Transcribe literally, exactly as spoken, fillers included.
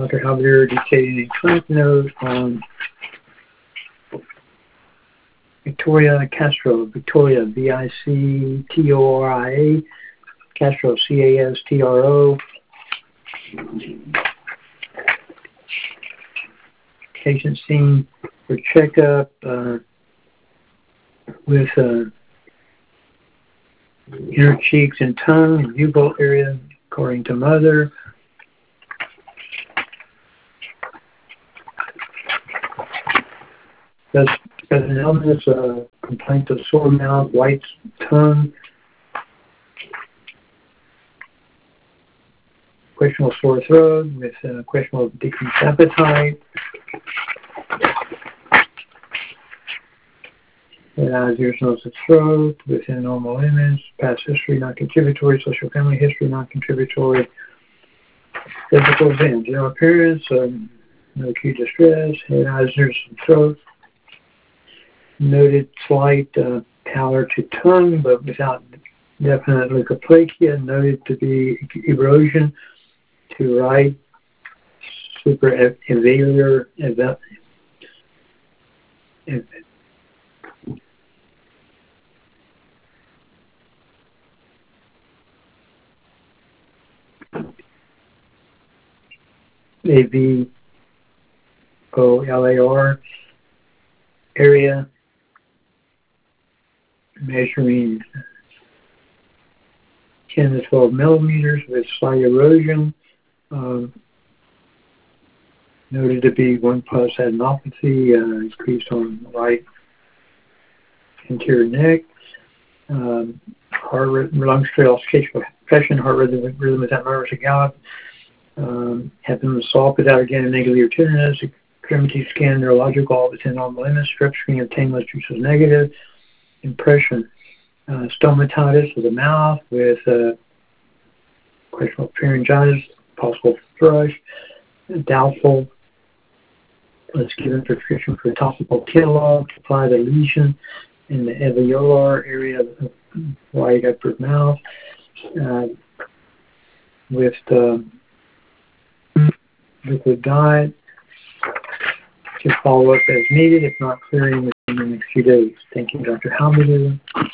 Doctor Halbert dictating a clinic note on Victoria Castro. Victoria, V I C T O R I A, Castro, C A S T R O. Patient seen for checkup uh, with uh, inner cheeks and tongue and U-bolt area, according to mother. Does an illness, uh, complaint of sore mouth, white tongue, questionable sore throat with uh, questionable decreased appetite. Uh, zero nose of throat within normal limits. Past history not contributory. Social family history not contributory. Physical exam. General appearance. Um, no acute distress. Head, eyes, ears, and throat. Noted slight uh, pallor to tongue, but without definite leukoplakia. Noted to be erosion to right supraevaluar ev- ev- A V O L A R area, measuring ten to twelve millimeters with slight erosion, um, noted to be one plus adenopathy, uh, increased on the right anterior neck, um, heart rhythm, lung straight auscultation, compression, heart rhythm, rhythm without murmurs or gallop, um, happened to solve without again a negative tenderness, extremity scan, neurological, all within normal limits, strep screen obtained was juice was negative, impression, uh, stomatitis of the mouth with uh, questionable pharyngitis, possible thrush, doubtful. Let's give a prescription for topical Kenalog to apply the lesion in the alveolar area of the right upper mouth uh, with the liquid diet to follow up as needed, if not clearing within the next few days. Thank you, Doctor Halbert.